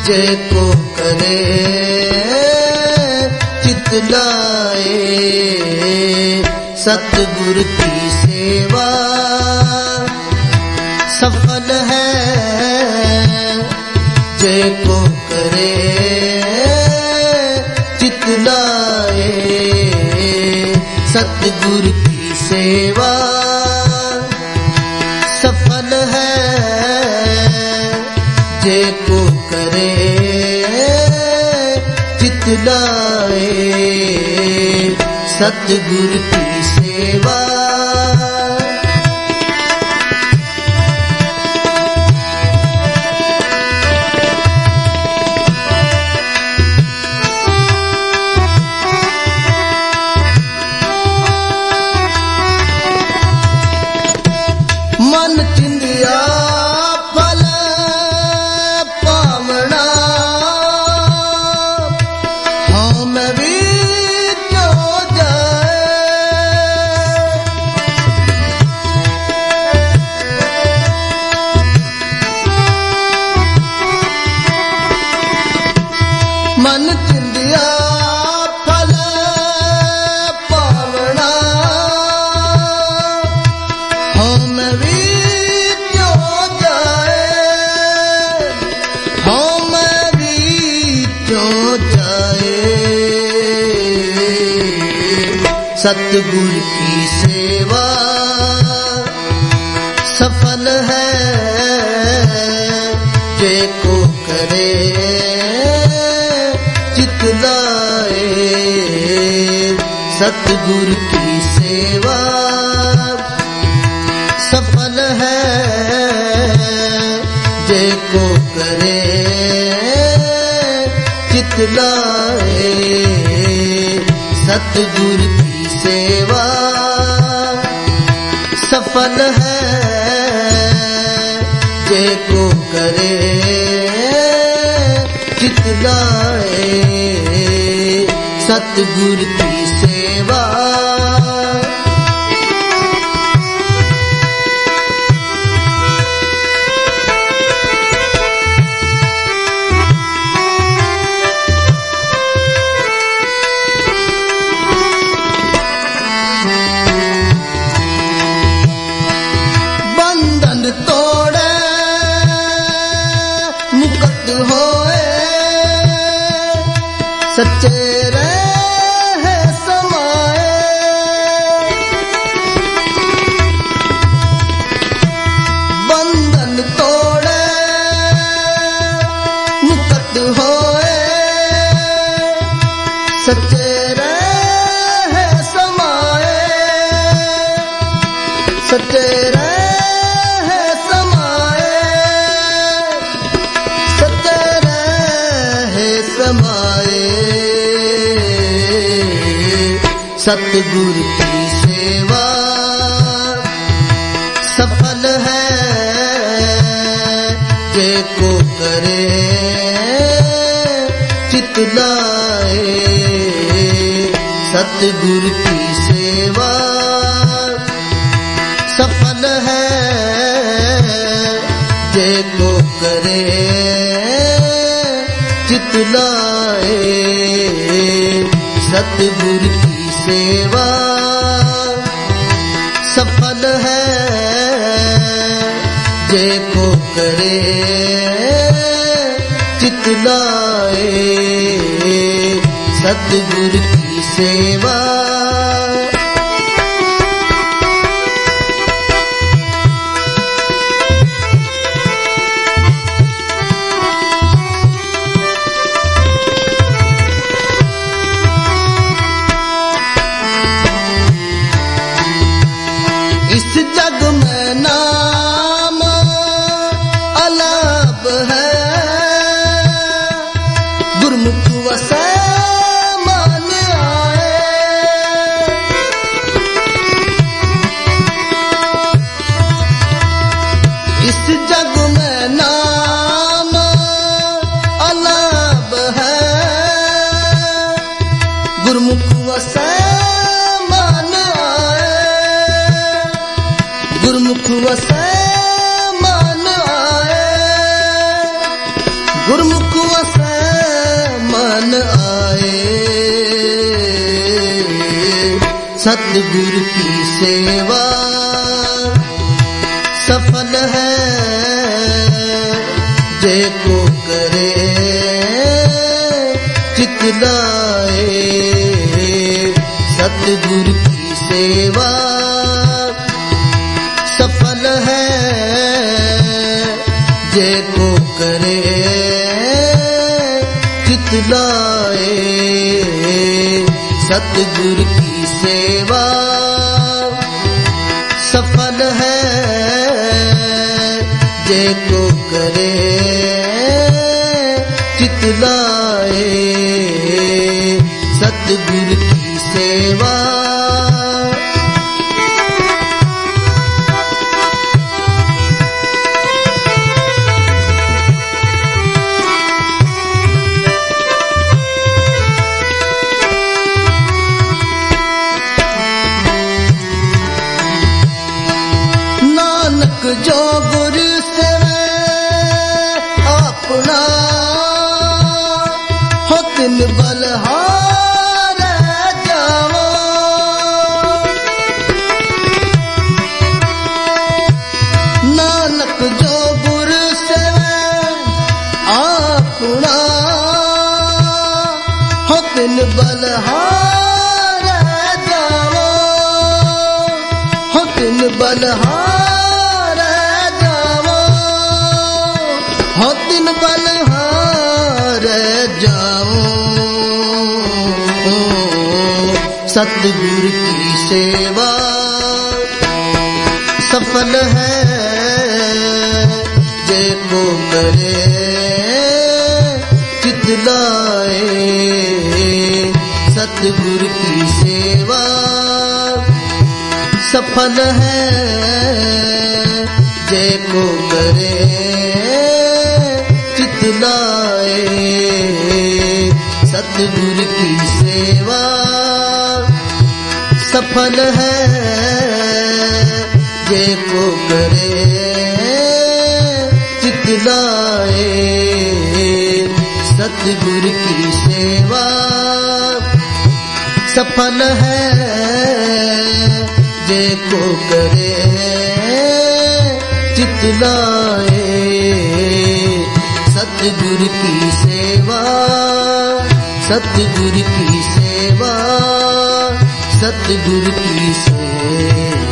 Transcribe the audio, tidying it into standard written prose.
जय को करे चित लाए, सतगुरु की सेवा सफल है। जय को करे चित लाए, सतगुरु की सेवा सफल है। जय को करे चित लाए, सतगुरु की सेवा मन चिंदिया फल पावना, हम भी क्यों जाए। मन चिंदिया फल पावना, हम भी सतगुरु की सेवा सफल है। जय को करे चित लाए, सतगुरु की सेवा सफल है। जय को करे चित लाए, सतगुरु की सेवा सफल है। जय को करे चित लाए, सतगुरु की सेवा तोड़े मुक्त होए, सच्चे रहे समाए। बंधन तोड़े मुक्त होए, सच्चे रहे समाए। सच्चे सतगुरु की सेवा सफल है। जय को करे चित लाए, सतगुरु की सेवा सफल है। जय को करे चित लाए, सतगुरु की सेवा सफल है। जय को करे चित लाए, सतगुरु की सेवा इस जग में नाम अलाप है, गुरमुख वसे मान आए। सतगुरु की सेवा सफल है जे को करे चित लाए। सतगुरु की सेवा सफल है जे को करे चित लाए। सतगुरु की सेवा सफल है जे को करे चित लाए। सतगुरु की सेवा जो गुरु सेवे अपना हो तिन बलहार जावो। नानक जो गुरु सेवे अपना हो तिन बलहार जावो। हो तिन बलहार हो तिन बलहार जाओ। सतगुरु की सेवा सफल है जे को करे चित लाए। सतगुरु की सेवा सफल है जे को करे चित लाए। सतगुरु की सेवा सफल है जे को करे चित लाए। सतगुरु की सेवा सफल है जे को करे चित लाए। सतगुरु की सेवा सतगुरु की सेवा सतगुरु की सेवा।